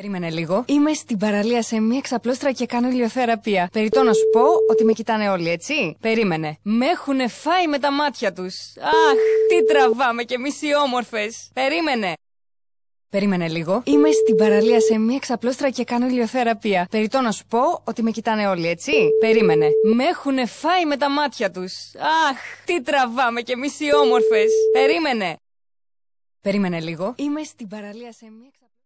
Περίμενε λίγο. Είμαι στην παραλία σε μία εξαπλώστρα και κάνω ηλιοθεραπεία. Περιττό να σου πω ότι με κοιτάνε όλοι, έτσι. Περίμενε. Με έχουνε φάει με τα μάτια τους. Αχ, τι τραβάμε κι εμείς οι όμορφες. Περίμενε. Περίμενε λίγο. Είμαι στην παραλία σε μία εξαπλώστρα και κάνω ηλιοθεραπεία. Περιττό να σου πω ότι με κοιτάνε όλοι, έτσι. Περίμενε. Με έχουνε φάει με τα μάτια τους. Αχ, τι τραβάμε κι εμείς οι όμορφες. Περίμενε. Περίμενε λίγο. Είμαι στην παραλία σε μία εξαπλώστρα.